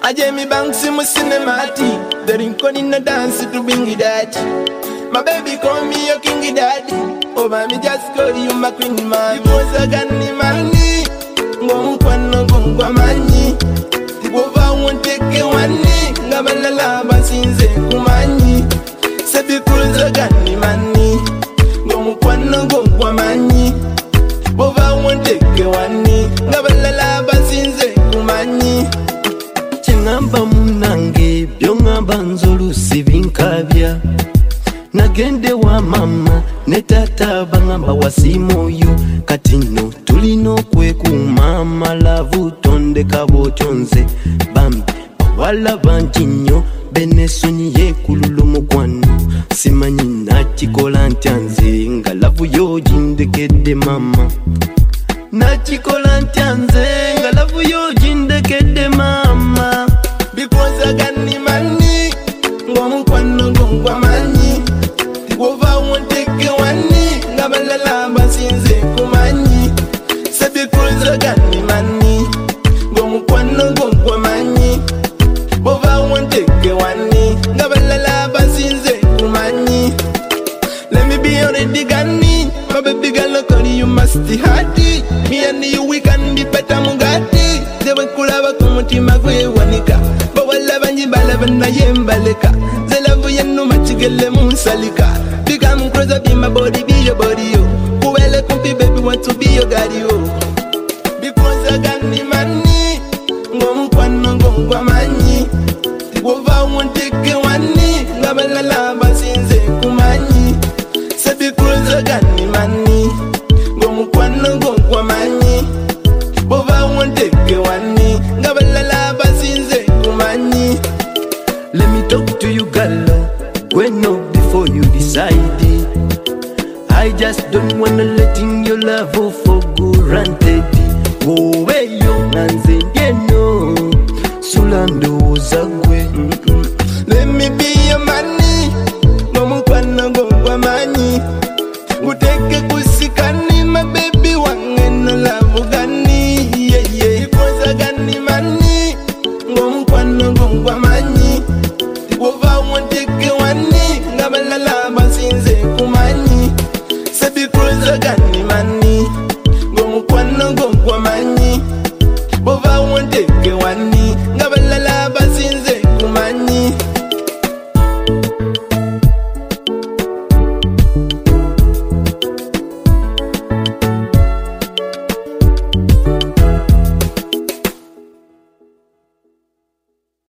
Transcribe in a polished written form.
Jamie Banks in my cinematic. The rincon in the dance to bring it that. My baby call me your kingy daddy. Oh, mommy just call you my queen man. You was a gunny money. Gongwano gongwamani. Tigova won't take a one knee. Gabalala basinze kumani. Sebi cruise a gunny money. Gongwano gongwamani. Tigova won't take a one knee. Gabalala basinze kumani. Chingamba munange byongamba nzolu sibinkabya. Nagende wa mama ne tata bangamba wasimoyo katino tulino kwekuma malavu tondeka botyonze bambi wala bantinyo benesoni yekululo mukwano simanyi nakikola ntyanze nga lavu yo jindekedde mama nakikola ntyanze nga lavu yo jindekedde mama because agani mani ngomukwano gongwamani Wova won't take a one knee, Gabalala basinze kumani. Sebi cruise gani mani, Gomukwano gongwamani. Wova won't take a one knee, Gabalala basinze kumani. Let me be already gani, my baby girl call you musty hearty. Me and you we can be better mugati. They will kulaba kumuti magwe wanika, but while lavanyi balavana yembaleka. Zelavu yenu machigele munsalika. Become closer, be my body, be your body, yo. Whoever comfy, baby, want to be your daddy, yo. Because I got me money, Gongwano gongwamani. Wova won't take a one knee, Gabalala basinze kumani. Sebi cruise, I got me money, Gongwano gongwamani. Wova won't take a one knee, Gabalala basinze kumani. Let me talk to you, girl. When up before you decide it. I just don't wanna letting your love for granted. Go away, yo, nanze, no. Sulando zagwe.